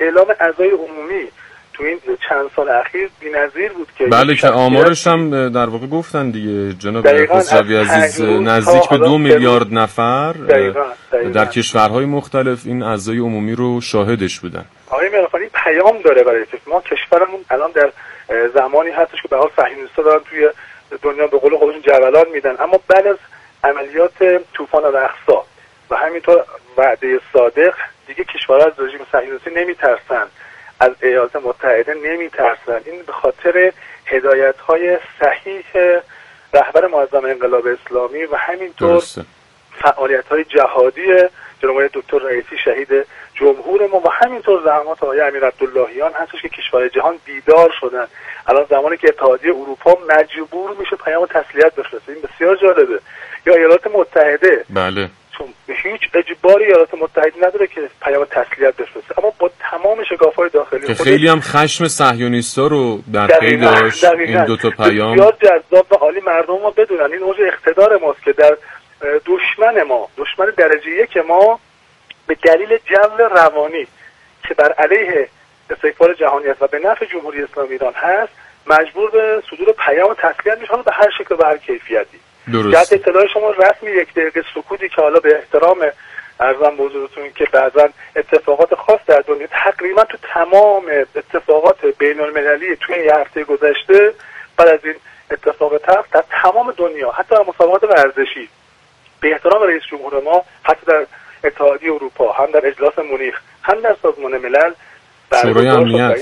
اعلام اعضای عمومی تو این چند سال اخیر بی‌نظیر بود که بله که آمارش هم در واقع گفتن دیگه جناب خسروی عزیز، نزدیک به 2 میلیارد نفر دقیقاً. در کشورهای مختلف این اعضای عمومی رو شاهدش بودن. آقای مهرافانی پیام داره برای ما. کشورمون الان در زمانی هستش که به حال صهیونیست‌ها دارن توی دنیا به قول خودشون جولان میدن، اما بعد از عملیات طوفان الاقصی و همینطور وعده صادق دیگه کشورها از رژیم صهیونیستی نمیترسن، از ایالات متحده نمیترسن. این به خاطر هدایت‌های صحیح رهبر معظم انقلاب اسلامی و همینطور فعالیت‌های جهادی جناب دکتر رئیسی شهید جمهور ما و همینطور زحمات آقای امیرعبداللهیان هستش که کشورهای جهان بیدار شدن. الان زمانی که اتحادیه اروپا مجبور میشه پیام تسلیت بفرسته، این بسیار جالبه. یا ایالات متحده بله چون به هیچ اجباری ایالات متحده نداره که پیام تسلیت بفرسته، اما با تمام شکاف‌های داخلی که خیلی هم خشم صهیونیستا رو در پی داشت این دو تا پیام. بسیار جذاب و عالی مردم ما بدونن این اوج اقتدار ماست که در دشمن درجه یک ما به دلیل جو روانی که بر علیه استکبار جهانی است و به نفع جمهوری اسلامی ایران هست مجبور به صدور پیام تسلیت میشه به هر شکل و به هر کیفیتی. درست. اطلاع شما رسمی 1 دقیقه سکوتی که حالا به احترام عرضم به حضورتون که بعضا اتفاقات خاص در دنیا تقریبا تو تمام اتفاقات بین المللی توی این هفته گذشته بعد از این اتفاق تلخ در تمام دنیا حتی در مسابقات ورزشی به احترام رئیس جمهور ما حتی در اتحادیه اروپا هم در اجلاس مونیخ هم در سازمان ملل شورای امنیت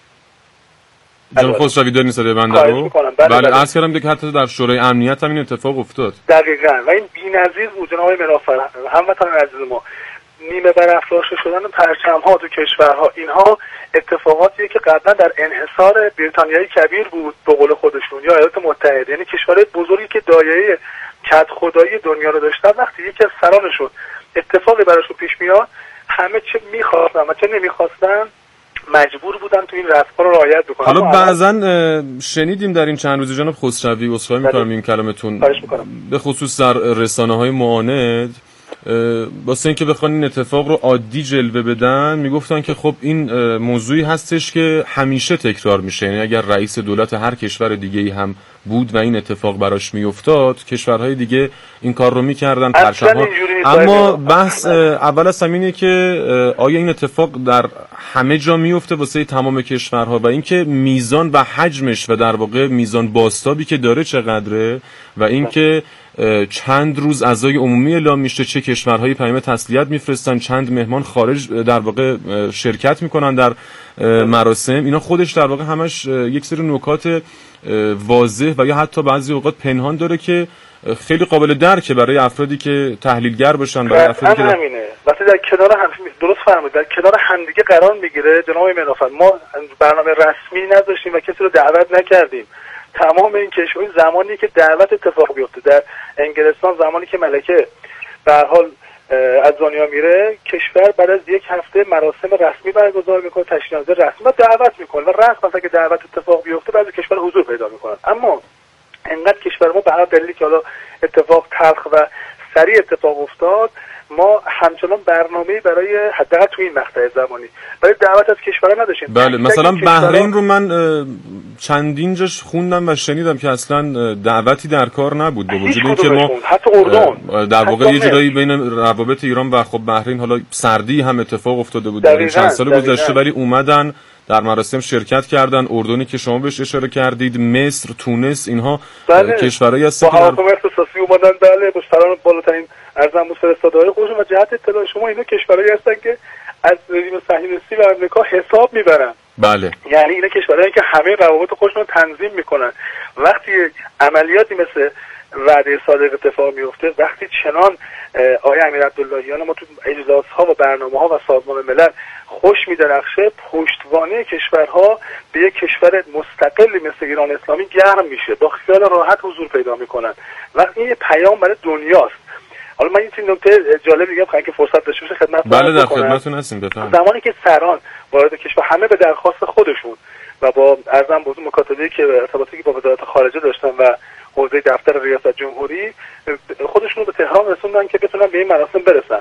جناب خسروی دارین صدای بنده رو؟ بله عرض کردم که حتی در شورای امنیت هم این اتفاق افتاد. دقیقاً و این بی‌نظیر بود جناب مرافر هموطنان عزیز ما. نیمه برافراشته شدن پرچم‌ها تو کشورها اینها اتفاقاتیه که قبلا در انحصار بریتانیای کبیر بود به قول خودشون یا ایالات متحده، یعنی کشورهای بزرگی که دایره کدخدایی دنیا رو داشتن وقتی یکی از سرانشون اتفاقی براشون پیش میاد همه چه می‌خواستن و چه نمی‌خواستن مجبور بودن تو این رسم‌ها رو رعایت بکنن. حالا بعضن شنیدیم در این چند روز جناب خسروی عذرخواهی می‌کنم این کلامتون به خصوص در رسانه‌های معاند واسه اینکه بخوان این اتفاق رو عادی جلوه بدن میگفتن که خب این موضوعی هستش که همیشه تکرار میشه، یعنی اگر رئیس دولت هر کشور دیگه‌ای هم بود و این اتفاق براش میافتاد کشورهای دیگه این کار رو میکردن پرچم‌ها. اما بحث اول از همینه که آیا این اتفاق در همه جا میفته واسه تمام کشورها و اینکه میزان و حجمش و در واقع میزان بازتابی که داره چقدره و اینکه چند روز اعضای عمومی اعلام میشه، چه کشورهایی پیام تسلیت میفرستن، چند مهمان خارج در واقع شرکت میکنن در مراسم، اینا خودش در واقع همش یک سری نکات واضح و یا حتی بعضی اوقات پنهان داره که خیلی قابل درکه برای افرادی که تحلیلگر باشن، برای افرادی که همینه. وقتی در کنار هم درست فرمودید در کنار همدیگه قرار میگیره جناب منافر ما برنامه رسمی نداشتیم و کسی رو دعوت نکردیم. تمام این کشور زمانی که دعوت اتفاق بیفته در انگلستان زمانی که ملکه به هر حال از دنیا میره کشور بعد از 1 هفته مراسم رسمی برگزار میکنه، تشریفات رسمی و دعوت میکنه و رسما مثلا که دعوت اتفاق بیفته بعضی کشور حضور پیدا میکنن. اما انقدر کشور ما به هر دلیلی که حالا اتفاق تلخ و سریع اتفاق افتاد ما همچنان برنامه‌ای برای حداقل تو این مقطع زمانی برای دعوت از کشورها نداشتیم. بله مثلا بحرین رو من چندین جاش خوندم و شنیدم که اصلا دعوتی در کار نبود با وجود اینکه ما حتی اردن در واقع یه جورایی بین روابط ایران و خب بحرین حالا سردی هم اتفاق افتاده بود در چند سال گذشته ولی اومدن در مراسم شرکت کردن. اردنی که شما بهش اشاره کردید، مصر، تونس، اینها کشورهایی هستن که با حکومت اساسی اومدن بله با سران بالاترین ارزم فرستاده‌های خودشون و جهت اطلاع شما اینا کشورهایی هستن که از رژیم صهیونیستی و آمریکا حساب میبرن. بله یعنی اینا کشورهایی که همه روابط خودشون رو تنظیم میکنن. وقتی عملیاتی مثل وعده صادق اتفاق میفته، وقتی چنان آقای امیرعبداللهیان ما تو اجلاس‌ها و برنامه‌ها و سازمان ملل خوش می‌درخشه، پشتوانه کشورها به یک کشور مستقلی مثل ایران اسلامی گرم میشه، با خیال راحت حضور پیدا میکنن و این پیام برای دنیاست. حالا من این نکته جالب میگم که فرصت داشته باشه خدمتتون بله در خدمتتون هستیم. بفرمایید. زمانی که سران وارد کشور همه به درخواست خودشون و با ارزم به مکاتبه‌ای که ارتباطی که با وزارت خارجه داشتن و حوزه دفتر ریاست جمهوری خودشون رو به تهران رسوندن که بتونن به این مراسم برسن.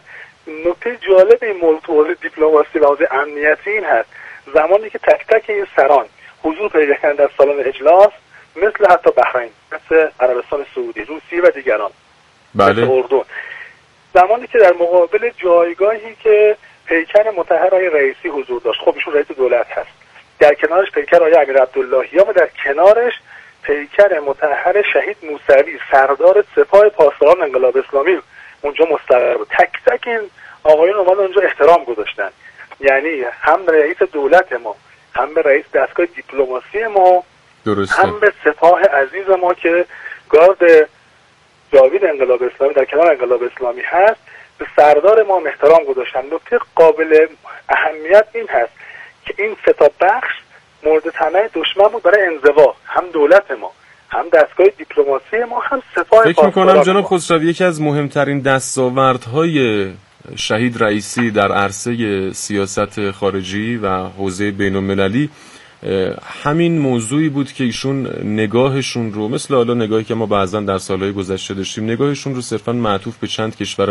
نکته جالب این موضوع دیپلماسی و حوزه امنیتی این هست زمانی که تک تک این سران حضور پیدا کردن در سالن اجلاس، مثل حتی بحرین، مثل عربستان سعودی، روسیه و دیگران، بله. مثل اردن، زمانی که در مقابل جایگاهی که پیکر مطهر آقای رئیسی حضور داشت، خب ایشون رئیس دولت هست، در کنارش پیکر آقای امیر عبداللهیان و در کنارش پیکر مطهر شهید موسوی سردار سپاه پاسداران انقلاب اسلامی اونجا مستقر بود. تک تک این آقایون اومدن اونجا احترام گذاشتن، یعنی هم رئیس دولت ما، هم به رئیس دستگاه دیپلماسی ما، درسته. هم به سپاه عزیز ما که گارد جاوید انقلاب اسلامی در کنار انقلاب اسلامی هست، به سردار ما احترام گذاشتن. نکته قابل اهمیت این هست که این سه تا بخش مورد طمع دشمن بود برای انزوا، هم دولت ما، هم دستگاه دیپلماسی ما، هم سپاه فکر می‌کنم جناب خسروی یکی از مهمترین دستاوردهای شهید رئیسی در عرصه سیاست خارجی و حوزه بین‌المللی همین موضوعی بود که ایشون نگاهشون رو، مثل حالا نگاهی که ما بعضا در سالهای گذشته داشتیم، نگاهشون رو صرفا معطوف به چند کشور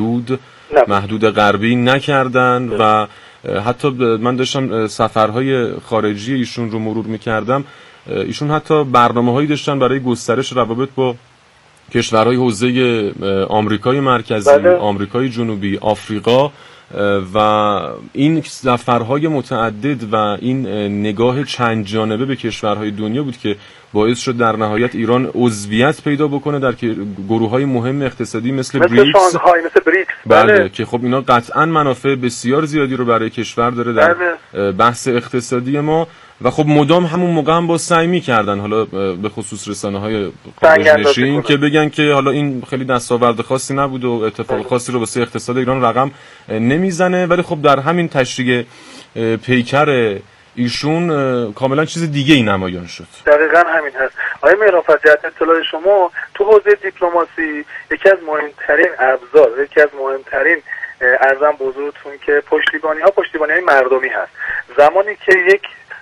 محدود غربی نکردن و حتی من داشتم سفرهای خارجی ایشون رو مرور میکردم، ایشون حتی برنامه‌هایی داشتن برای گسترش روابط با کشورهای حوزه آمریکای مرکزی، بله. آمریکای جنوبی، آفریقا و این سفرهای متعدد و این نگاه چند جانبه به کشورهای دنیا بود که باعث شد در نهایت ایران عضویت پیدا بکنه در گروه‌های مهم اقتصادی مثل بریکس. بله که خب اینا قطعاً منافع بسیار زیادی رو برای کشور داره در بحث اقتصادی ما و خب مدام همون موقع هم با سعی می‌کردن، حالا به خصوص رسانه‌های خارج‌نشین، که بگن که حالا این خیلی دستاورد خاصی نبود و اتفاق خاصی رو واسه اقتصاد ایران رقم نمیزنه، ولی خب در همین تشریح پیکر ایشون کاملا چیز دیگه ای نمایان شد. دقیقاً همین هست. آقای مهران، جهت اطلاع شما تو حوزه دیپلماسی یکی از مهمترین ابزار، یکی از مهمترین ارزم بزرگتون که پشتیبانی‌های مردمی هست. زمانی که یک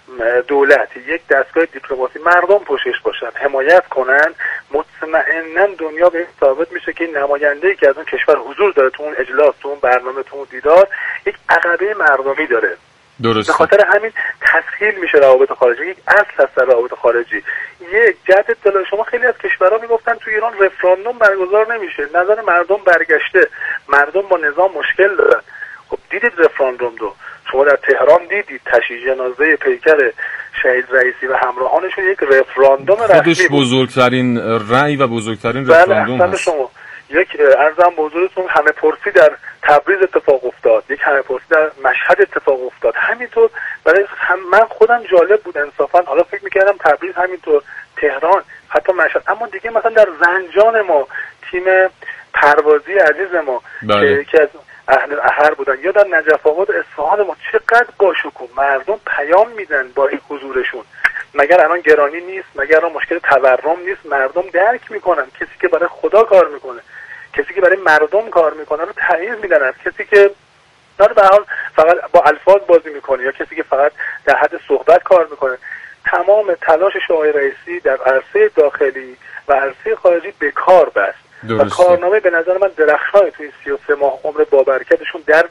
دولت، یک دستگاه دیپلماسی مردم پشتش باشن، حمایت کنن، مطمئناً دنیا به ثابت میشه که این نماینده‌ای که از اون کشور حضور داره تو اون اجلاس، تو اون برنامه، تو اون دیدار، یک عقبه مردمی داره. درسته. به خاطر همین تسهیل میشه روابط خارجی، یک اصل هست روابط خارجی. یک جهت اطلاع شما، خیلی از کشورها میگفتن تو ایران رفراندوم برگزار نمیشه، نظر مردم برگشته، مردم با نظام مشکل دارن. خب دیدید رفراندوم رو شما در تهران دیدید، تشییع جنازه پیکر شهید رئیسی و همراهانشون یک رفراندوم رسمی خودش بزرگترین رأی و بزرگترین رفراندوم هست. شما یک ارزم بزرگتون همه پرسی در تبریز اتفاق افتاد، یک همه پرسی در مشهد اتفاق افتاد، همینطور برای من خودم جالب بود انصافا، حالا فکر میکردم تبریز، همینطور تهران، حتی مشهد، اما دیگه مثلا در زنجان ما تیم پروازی عزیز ما که یکی از اهل احر بودن، یا در نجف آباد اصفهان ما، چقدر باشکوه مردم پیام میدن با این حضورشون. مگر الان گرانی نیست؟ مگر الان مشکل تورم نیست؟ مردم درک میکنن کسی که برای خدا کار میکنه، کسی که برای مردم کار میکنه رو تایید میدن، از کسی که در به حال فقط با الفاظ بازی میکنه یا کسی که فقط در حد صحبت کار میکنه. تمام تلاش آقای رئیسی در عرصه داخلی و عرصه خارجی به کار بست و کارنامه به نظر من درخشان توی 33 ماه عمر بابرکتشون در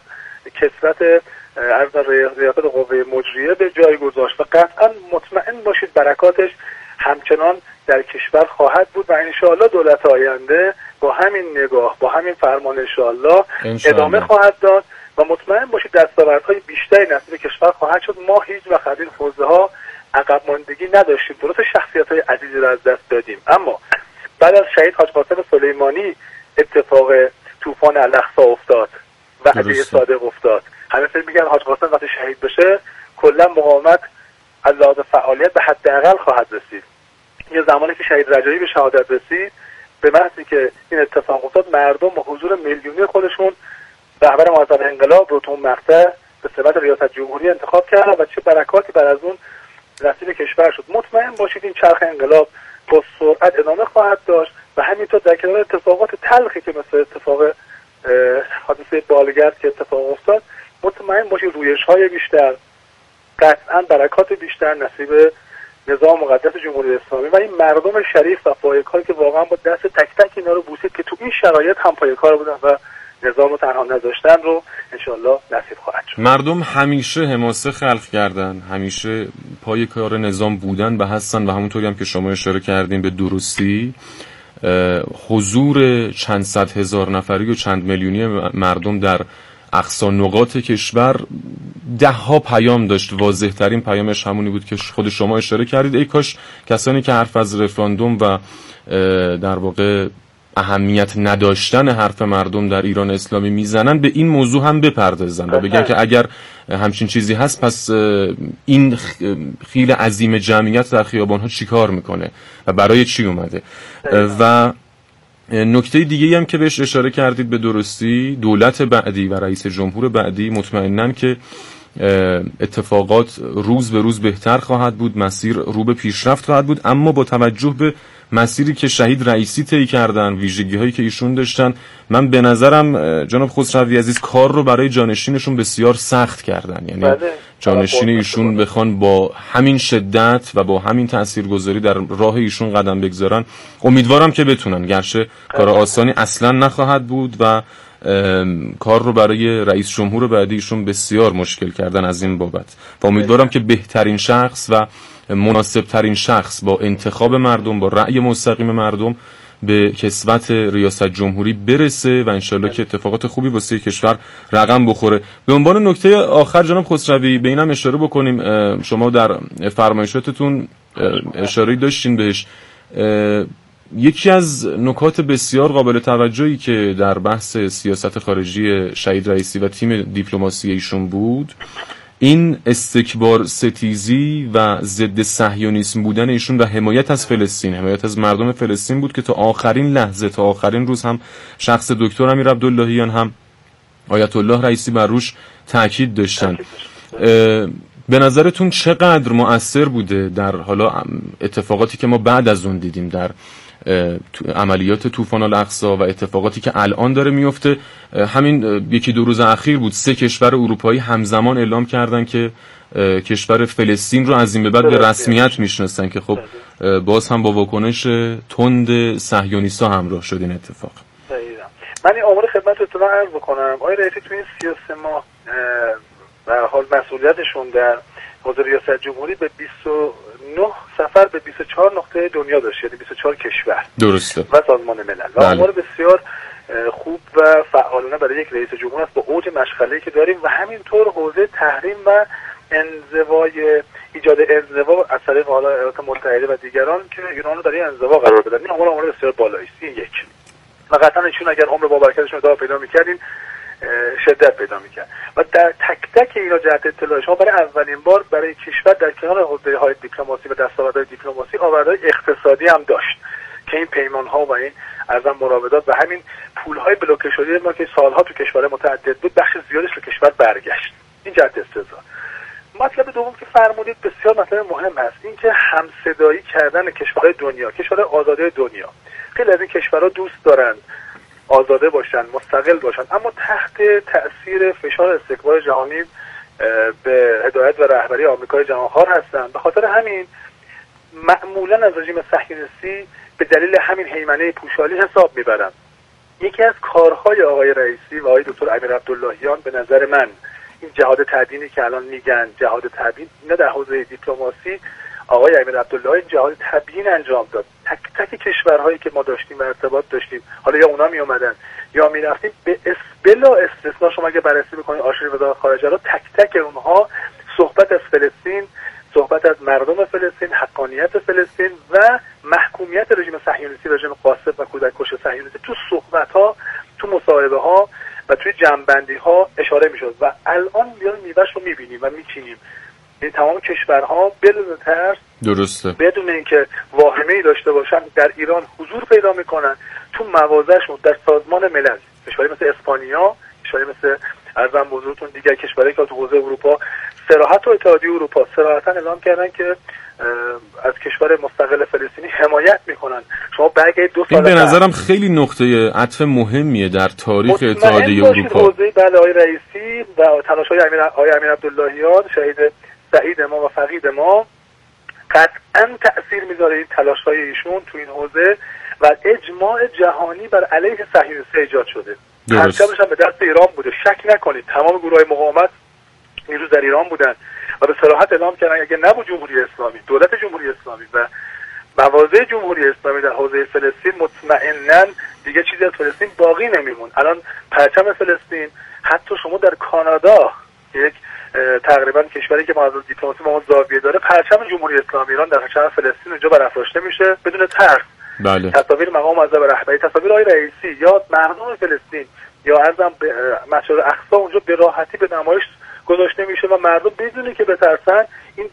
کثرت عرض ریاست قوه مجریه به جای گذاشت و قطعا مطمئن باشید برکاتش همچنان در کشور خواهد بود و انشاءالله دولت آینده با همین نگاه، با همین فرمان انشاءالله ادامه خواهد داد و مطمئن باشید دستاوردهای بیشتری نصیب کشور خواهد شد. ما هیچ وقت از این حوزه ها عقب ماندگی نداشتیم، درست شخصیت‌های عزیزی را از دست دادیم، اما بعد از شهید حاج قاسم سلیمانی اتفاق طوفان الاقصی افتاد و علی صادق افتاد. همه فکر می‌کردن حاج قاسم وقتی شهید بشه کلا مقاومت از لحاظ فعالیت به حداقل خواهد رسید. یه زمانی که شهید رجایی به شهادت رسید، به محضی که این اتفاق افتاد، مردم با حضور میلیونی خودشون رهبر معظم انقلاب رو تو اون مقطع به ثبت ریاست جمهوری انتخاب کردن و چه برکاتی بر از اون نصیب کشور شد. مطمئن باشید این چرخ انقلاب با سرعت ادامه خواهد داشت و همینطور در کنار اتفاقات تلخی که مثل اتفاق حادثه بالگرد که اتفاق افتاد، مطمئن باشید رویش‌های بیشتر، قطعاً برکات بیشتر نصیب نظام مقدس جمهوری اسلامی و این مردم شریف و پایه‌کار که واقعا با دست تک تک اینا رو بوسید که تو این شرایط هم پایه‌کار بودن و نظام رو تنها نذاشتن رو انشالله نصیب خواهد شد. مردم همیشه حماسه خلق کردن، همیشه پای کار نظام بودن و هستن و همونطوری هم که شما اشاره کردین به درستی حضور چند صد هزار نفری و چند میلیونی مردم در اقصا نقاط کشور ده ها پیام داشت. واضح ترین پیامش همونی بود که خود شما اشاره کردید. ای کاش کسانی که حرف از رفراندوم و در واقع اهمیت نداشتن حرف مردم در ایران اسلامی میزنن به این موضوع هم بپردازن و بگن که اگر همچین چیزی هست پس این خیل عظیم جمعیت در خیابان‌ها چیکار میکنه و برای چی اومده. و نکته دیگه هم که بهش اشاره کردید به درستی، دولت بعدی و رئیس جمهور بعدی مطمئنن که اتفاقات روز به روز بهتر خواهد بود، مسیر رو به پیشرفت خواهد بود، اما با توجه به مسیری که شهید رئیسی طی کردن، ویژگی هایی که ایشون داشتن، من به نظرم جناب خسروی عزیز کار رو برای جانشینشون بسیار سخت کردن. یعنی جانشین ایشون بخوان با همین شدت و با همین تاثیرگذاری در راه ایشون قدم بگذارن، امیدوارم که بتونن، گرچه کار آسانی اصلا نخواهد بود و کار رو برای رئیس جمهور بعدیشون بسیار مشکل کردن از این بابت و امیدوارم که بهترین شخص و مناسب ترین شخص با انتخاب مردم، با رأی مستقیم مردم به کسوت ریاست جمهوری برسه و انشالله که اتفاقات خوبی واسه کشور رقم بخوره. به عنوان نکته آخر جناب خسروی به اینم اشاره بکنیم، شما در فرمایشاتتون اشاره داشتین بهش، یکی از نکات بسیار قابل توجهی که در بحث سیاست خارجی شهید رئیسی و تیم دیپلماسی ایشون بود، این استکبار ستیزی و ضد صهیونیسم بودن ایشون و حمایت از فلسطین، حمایت از مردم فلسطین بود که تا آخرین لحظه، تا آخرین روز هم شخص دکتر امیر عبداللهیان هم آیت الله رئیسی بر روش تاکید داشتن. به نظرتون چقدر مؤثر بوده در حالا اتفاقاتی که ما بعد از اون دیدیم در عملیات طوفان الاقصی و اتفاقاتی که الان داره میفته؟ همین یکی دو روز اخیر بود 3 کشور اروپایی همزمان اعلام کردن که کشور فلسطین رو از این به بعد به رسمیت میشناسن که خب باز هم با واکنش تند صهیونیست‌ها همراه شد این اتفاق. من این آمار خدمتتون عرض بکنم. آقای رئیسی تو این 33 ماه به هر حال مسئولیتشون در حوزه ریاست جمهوری به 29 سفر به 24 نقطه دنیا داشت، یعنی 24 کشور درسته و سازمان ملل و آمار بسیار خوب و فعالانه برای یک رئیس جمهور است با اوج مشغله‌ای که داریم و همینطور حوزه تحریم و انزوای ایجاد انزوا از طریق ایالات متحده و دیگران که ایران رو در این انزوا قرار بدن. این آمار بسیار بالایی است. این یک و قطعا ایشون اگر عمر بابرکتشون ادامه پیدا می‌کردین شدت پیدا می‌کرد و در تک تک اینا جهت اطلاع شما برای اولین بار برای کشور در کنار حوزه‌های دیپلماسی و دستاوردهای دیپلماسی آوردهای اقتصادی هم داشت که این پیمان‌ها و این ارزم مراودات و همین پول‌های بلوکه شده ما که سالها تو کشور متعدد بود بخش زیادش به کشور برگشت. این جهت استثنا. مطلب دوم که فرمودید بسیار مطلب مهم هست، این که همصدایی کردن کشورهای دنیا، کشورهای آزاده دنیا. خیلی از این کشورها دوست دارن آزاده باشن، مستقل باشن، اما تحت تأثیر فشار استکبار جهانی به هدایت و رهبری آمریکای جهانخوار هستن. به خاطر همین معمولا از رژیم صهیونیستی به دلیل همین هیمنه پوشالی حساب میبرن. یکی از کارهای آقای رئیسی و آقای دکتر امیر عبداللهیان به نظر من این جهاد تبیینی که الان میگن جهاد تبیین، اینا در حوزه دیپلماسی آقای امیر عبداللهی جهاد تبیین انجام داد. تک تک کشورهایی که ما داشتیم و ارتباط داشتیم، حالا یا اونا می اومدن یا می رفتیم، بلا استثنا شما اگه بررسی بکنید آرشیو وزارت خارجه رو، تک تک اونها صحبت از فلسطین، صحبت از مردم فلسطین، حقانیت فلسطین و محکومیت رژیم صهیونیستی، رژیم قاصد و کودک کش صهیونیستی تو صحبت‌ها، تو مصاحبه‌ها و توی جمع‌بندی‌ها اشاره می‌شد و الان میوه‌اش رو می‌بینیم و می‌چینیم. این تمام کشورها بدون ترس، درسته، بدون اینکه واهمه‌ای داشته باشن در ایران حضور پیدا میکنن تو موازهشون در سازمان ملل. کشوری مثل اسپانیا، کشوری مثل ارزم بزرگتون دیگر کشورهایی که تو حوزه اروپا صراحت و اتحادیه اروپا صراحتاً اعلام کردن که از کشور مستقل فلسطینی حمایت میکنن. شما برگردید 2 سال این به نظرم خیلی نقطه عطف مهمیه در تاریخ اتحادیه اروپا. حوزه بله آقای رئیسی و تلاش‌های امیر عبداللهیان شهید سعید ما و فقید ما قطعاً تأثیر میذاره این تلاش‌های ایشون تو این حوزه و اجماع جهانی بر علیه صهیونیستی ایجاد شده. پرچمش هم به دست ایران بوده. شک نکنید تمام گروه‌های مقاومت نیروز در ایران بودن و به صراحت اعلام کردن اگه نبود جمهوری اسلامی، دولت جمهوری اسلامی و مواضع جمهوری اسلامی در حوزه فلسطین، مطمئناً دیگه چیزی از فلسطین باقی نمیمون. الان پرچم فلسطین حتی شما در کانادا، یک تقریبا کشوری که معادل دیپلماسی با ما زاویه داره، پرچم جمهوری اسلامی ایران در پرچم فلسطین اونجا برافراشته میشه بدون ترس. بله. تصاویر مقام معظم رهبری، تصاویر آقای رئیسی یا مردم فلسطین یا ارزم به مسجد الاقصی اونجا به راحتی به نمایش گذاشته میشه و مردم بدون که بترسن این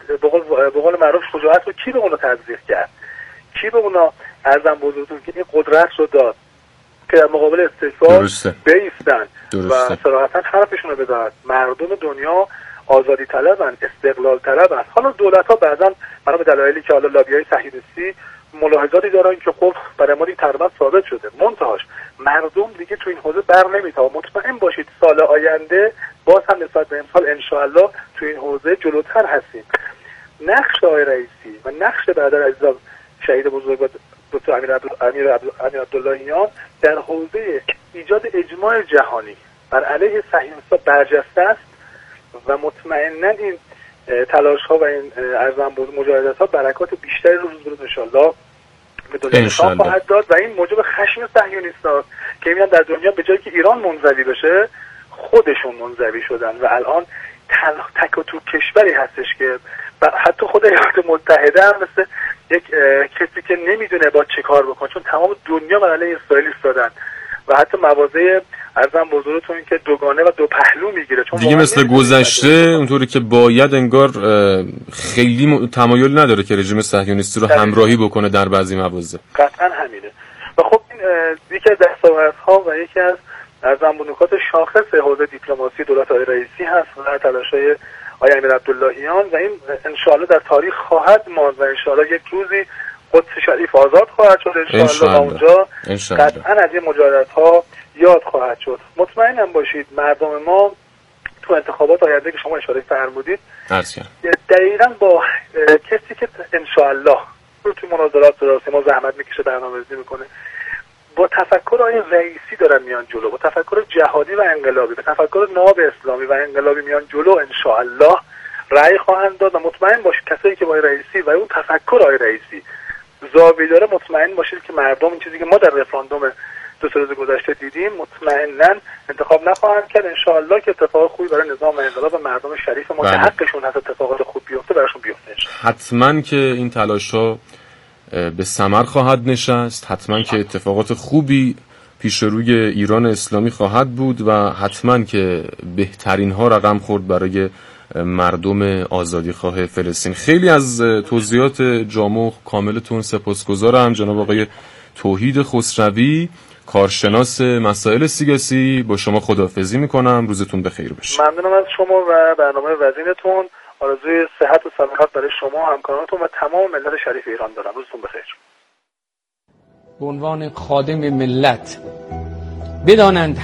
به قول معروف شجاعت رو کی به اونا تزریق کرد، کی به اونا ارزم بزرگتون که این قدرت رو داد که در مقابل استحصال بیستن و صراحتا حرفشون رو بدن. مردم دنیا آزادی طلبن، استقلال طلبن. حالا دولت ها بعضا برای به دلایلی که حالا لابیای صهیونیستی ملاحظاتی دارن که خب برای ما تقریبا ثابت شده، منتهاش مردم دیگه تو این حوزه بر نمیتونه. مطمئن باشید سال آینده باز هم نسبت به امسال انشاءالله تو این حوزه جلوتر هستیم. نقش آقای رئیسی و نقش برادر عزیزم شهید بزرگ دکتر امیر عبداللهیان در حوزه ایجاد اجماع جهانی بر علیه صهیونیست‌ها برجسته است و مطمئنا این تلاش ها و این ارزم بود مجاهدت ها برکات بیشتری روز به روز انشالله به دنیا نشان خواهد داد و این موجب خشم صهیونیست‌ها که میان در دنیا به جایی که ایران منزوی بشه خودشون منزوی شدن و الان تک و توک کشوری هستش که حتی خود ایالات متحده هم مثل یک کسی که نمیدونه با چه کار بکنه، چون تمام دنیا بر علیه اسرائیل ایستادن و حتی مواضع ارزم بزرگتون که دوگانه و دو پهلو میگیره، چون دیگه مثل گذشته اونطوری که باید انگار خیلی تمایل نداره که رژیم صهیونیستی رو همراهی بکنه در بعضی مواضع. قطعا همینه و خب این یکی از دستاوردها و یکی از ارزم نکات شاخص حوزه دیپلماسی دولت آقای رئیسی هست و تلاش‌های آقای امیر عبداللهیان و این انشاءالله در تاریخ خواهد ماند و انشاءالله یک روزی قدس شریف آزاد خواهد شد انشاءالله و اونجا قطعا از این مجاهدت‌ها یاد خواهد شد. مطمئنم باشید مردم ما تو انتخابات آینده که شما اشاره فرمودید دقیقاً با کسی که انشاءالله رو توی مناظرات دراستی ما زحمت میکشه برنامه‌ریزی میکنه با تفکر آقای رئیسی دارن میان جلو، با تفکر جهادی و انقلابی، با تفکر ناب اسلامی و انقلابی میان جلو انشاءالله رأی خواهند داد و مطمئن باشید کسایی که با رئیسی و اون تفکر آقای رئیسی زاویه داره مطمئن باشید که مردم این چیزی که ما در رفراندوم دو سه روز گذشته دیدیم مطمئنا انتخاب نخواهند کرد انشاءالله که اتفاق خوبی برای نظام انقلاب و مردم شریف ما که حقشون هست اتفاقات خوب بیفته براشون بیفته. حتما که این تلاش‌ها به ثمر خواهد نشست، حتما که اتفاقات خوبی پیش روی ایران اسلامی خواهد بود و حتما که بهترین ها رقم خورد برای مردم آزادیخواه فلسطین. خیلی از توضیحات جامع و کاملتون سپاسگزارم جناب آقای توحید خسروی، کارشناس مسائل سیاسی. با شما خداحافظی میکنم، روزتون بخیر باشه. ممنونم از شما و برنامه وزینتون. آرزوی صحت و سلامت برای شما همکارانتون و تمام ملت شریف ایران دارم. روزتون بخیر. به عنوان خادم ملت بدانند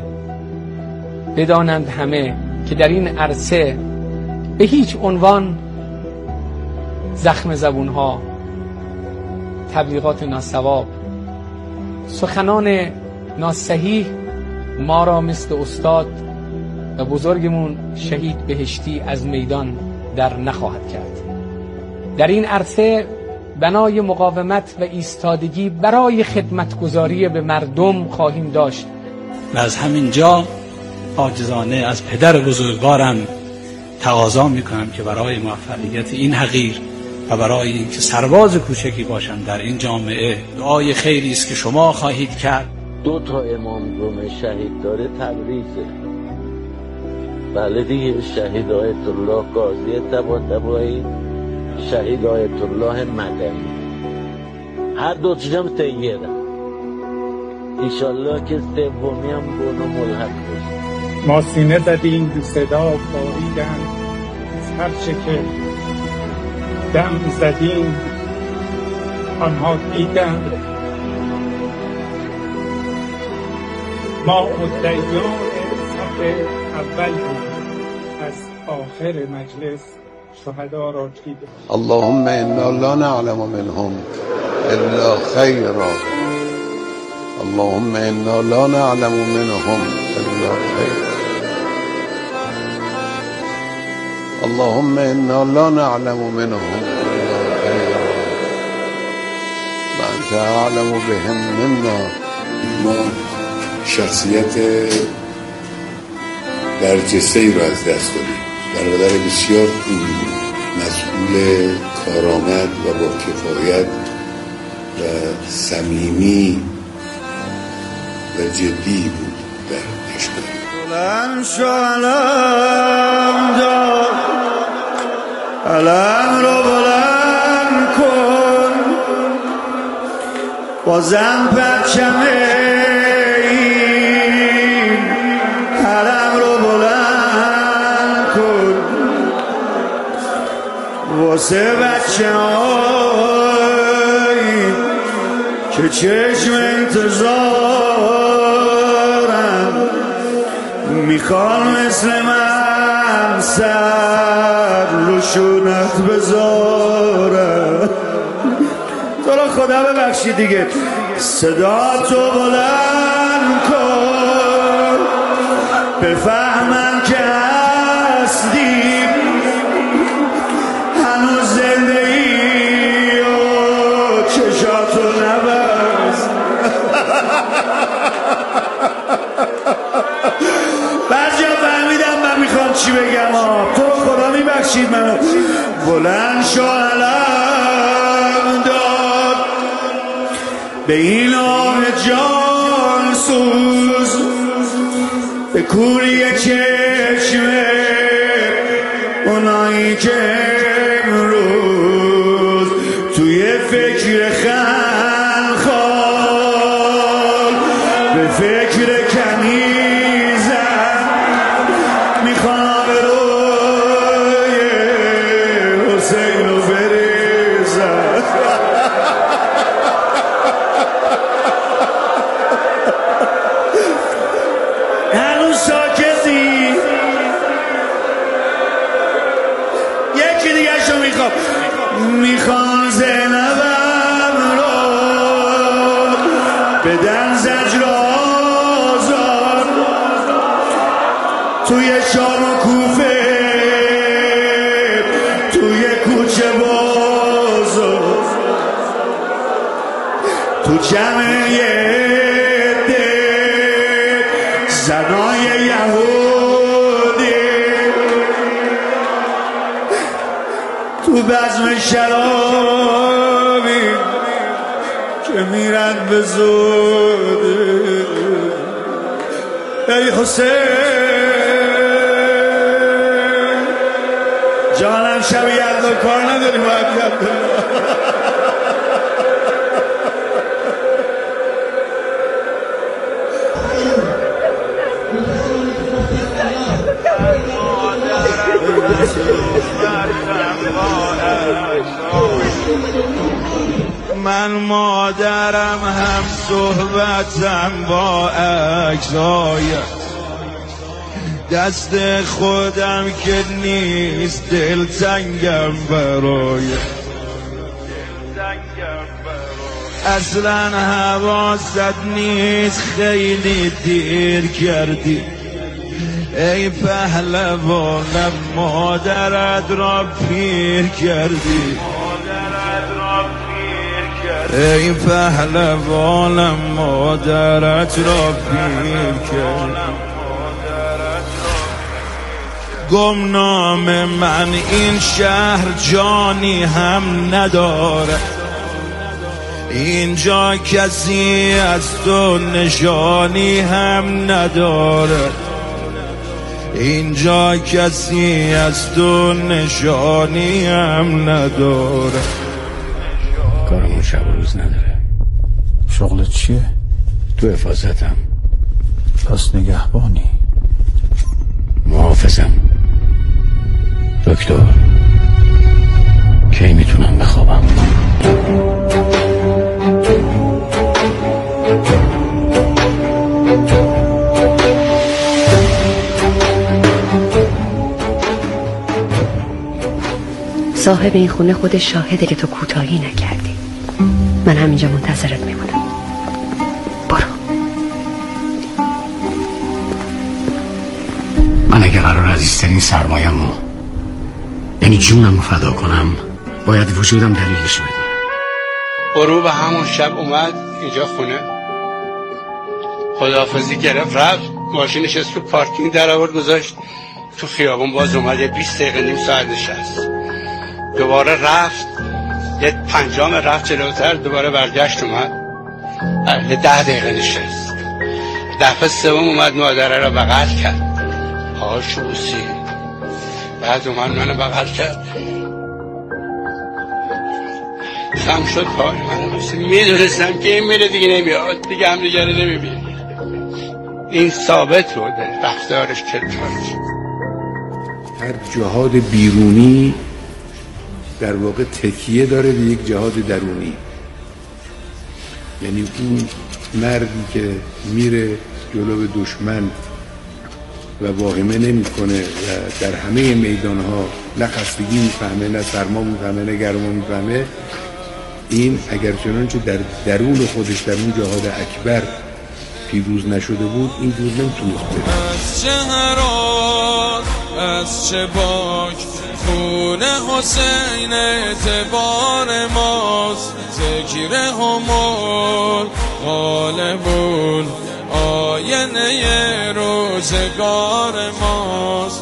همه که در این عرصه به هیچ عنوان زخم زبونها، تبلیغات ناصواب، سخنان ناصحیح ما را مثل استاد و بزرگمون شهید بهشتی از میدان در نخواهد کرد. در این عرصه بنای مقاومت و ایستادگی برای خدمتگزاری به مردم خواهیم داشت و از همین جا عاجزانه از پدر بزرگوارم تقاضا میکنم که برای موفقیت این حقیر و برای اینکه سرباز کوچکی باشم در این جامعه دعای خیری است که شما خواهید کرد. 2 امام گم شهید داره تبریزه. بله دیگه، شهید آیت الله قاضی طباطبایی، شهید آیت الله مدنی، هر دو چیزم تیگیرم. ایشالله که سومی هم بونو ملحق بشه. ما سینه زدیم دو صدا باریدن، هر چه که دم زدیم آنها دیدن. ما مدعیان صف اول بودیم، از آخر مجلس شهدا را دیدیم. اللهم انا لا نعلم منهم الا خیرا اللهم انا لا نعلم منهم الا خیر اللهم انا لا نعلم منهم الا خیر وانت اعلم بهم منا. ما شخصیت برجسته ای رو از دست دادیم، برادر بسیار خوبی بود، مسئول کارآمد و با کفایت و صمیمی و جدی بود در کشور. بلند شو علم دار، علم رو بلند کن، بازم پرچمه این علم رو بلند کن واسه بچه هایی که چشم انتظارم میخوان مثل من سر روشونت بذارم. تو رو خدا ببخشی دیگه، صدا تو بلند کن بفهمن که هستی هنوز زنده ای و چشاتو نبست. بعضی ها فهمیدم من میخوام چی بگم. تو رو خدا میبخشید منو. بلند شو علم داد به این آه جان سوز، به کوری چشمه اونایی که امروز توی فکر خلخال به فکر کنیزن میخوان آبروی حسین رو بریزن. هنوز ساکتی؟ یکی دیگه شو میخوان زینبم رو بدن زجر آزار توی شام و کوفه توی کوچه بازار تو جمعه زنای یهودی تو بزم شرابی که میرن به زوده. ای حسین جانم شبیه عبدال کار نداری باید عبدال. من مادرم هم صحبتم با عکسایت، دست خودم که نیست دلتنگم برایت. اصلا حواست نیست خیلی دیر کردی ای پهلوانم، مادرت را پیر کردی. ای پهلوانم مادرت را پیر کردی. گمنام من این شهر جانی هم نداره، اینجا کسی از تو نشانی هم نداره، اینجا کسی از تو نشانی هم نداره. کارمون شب و روز نداره. شغلت چیه؟ تو حفاظتم. پس نگهبانی؟ محافظم. دکتر کی میتونم بخوابم؟ صاحب این خونه خودش شاهده که تو کوتاهی نکردی. من همینجا منتظرت میمونم. برو. من اگه قرار عزیزترین سرمایه‌مو یعنی جونمو فدا کنم باید وجودم دلیلش بدونم. غروب همون شب اومد اینجا خونه، خداحافظی گرفت رفت، ماشینش رو پارکینگ در آورد گذاشت تو خیابون، باز اومد یه 20 دقیقه نیم ساعت نشست، دوباره رفت یه 5 رفت جلوتر، دوباره برگشت اومد 10 دقیقه نشست، دفعه سوم اومد مادره رو بغل کرد، پاهاشو بوسید، بعد اومد منو بغل کرد، خم شد پای منو بوسید. میدونستم که این میره دیگه نمیاد، دیگه هم دیگه رو نمیبینه. این ثابت بوده رفتارش چطورش. هر جهاد بیرونی در واقع تکیه داره به یک جهاد درونی. یعنی اون مردی که میره جلو دشمن و واهمه نمیکنه و در همه میدانها نه خستگی میفهمه، نه سرما میفهمه، نه گرما میفهمه، این اگر چنانچه در درون خودش در اون جهاد اکبر پیروز نشده بود این دور نمیتونست بره. از چه هرات از چه باک خون حسین اعتبار ماست، ذکر همون غالبون آینه روزگار ماست،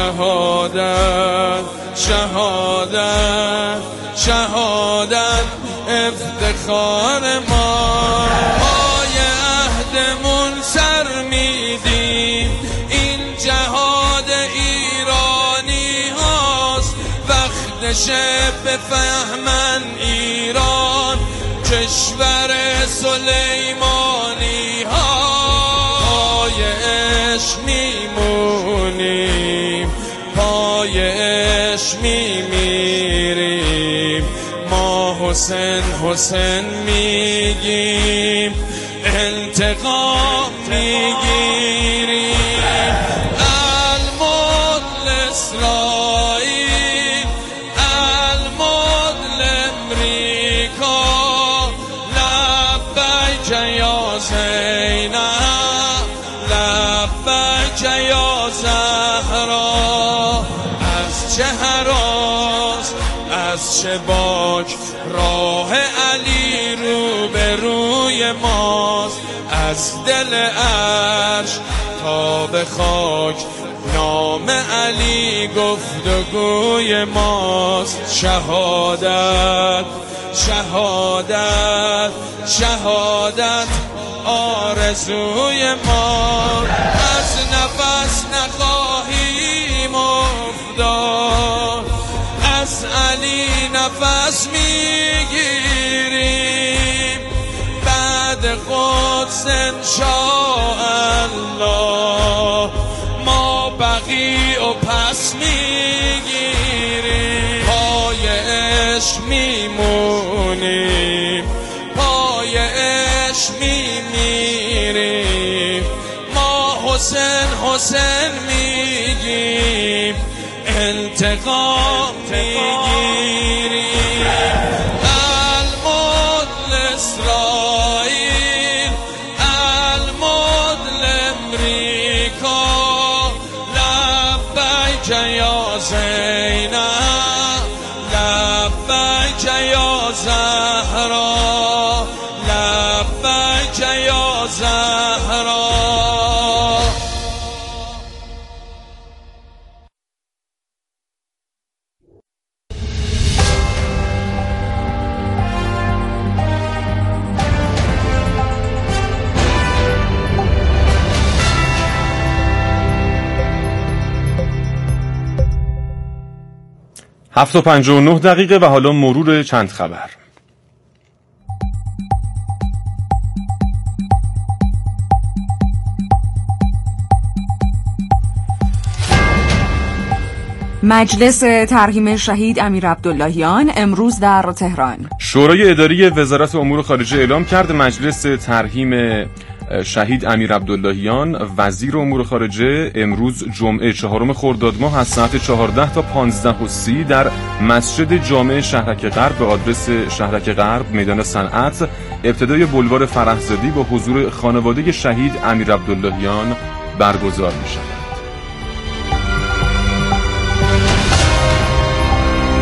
شهادت شهادت شهادت افتخار ما، پای عهدمون سر میدیم، این جهاد ایرانی هاست، وقتشه بفهمن ایران کشور سلیمانی ها، پای عشق میمونیم، پای عشق میمیریم، ما حسین حسین میگیم، انتقام میگیریم. الموت لاسرائیل، الموت لامریکا، لبیک یا زینب، لبیک یا زهرا. از چه هراس از چه باک راه علی رو به روی ماست، از دل عرش تا به خاک نام علی گفتگوی ماست، شهادت شهادت شهادت آرزوی ما، از نفس نخواهیم افتاد، از علی نفس میگیریم، بعد قدس انشاءالله ما بقیع و پس میگیریم، پای عشق میمونیم، پای عشق میمیریم، ما حسین حسین میگیم، انتقام میگیریم. الموت لاسرائیل، الموت لامریکا، لبیک یا زینب، لبیک یا زهرا، لبیک یا زهرا. هفت و 59 دقیقه و حالا مرور چند خبر. مجلس ترحیم شهید امیر عبداللهیان امروز در تهران. شورای اداری وزارت امور خارجه اعلام کرد مجلس ترحیم شهید امیر عبداللهیان وزیر امور خارجه امروز جمعه 4 خرداد ماه از ساعت 14 تا 15:30 در مسجد جامع شهرک غرب به آدرس شهرک غرب میدان صنعت ابتدای بولوار فرحزادی با حضور خانواده شهید امیر عبداللهیان برگزار می‌شود.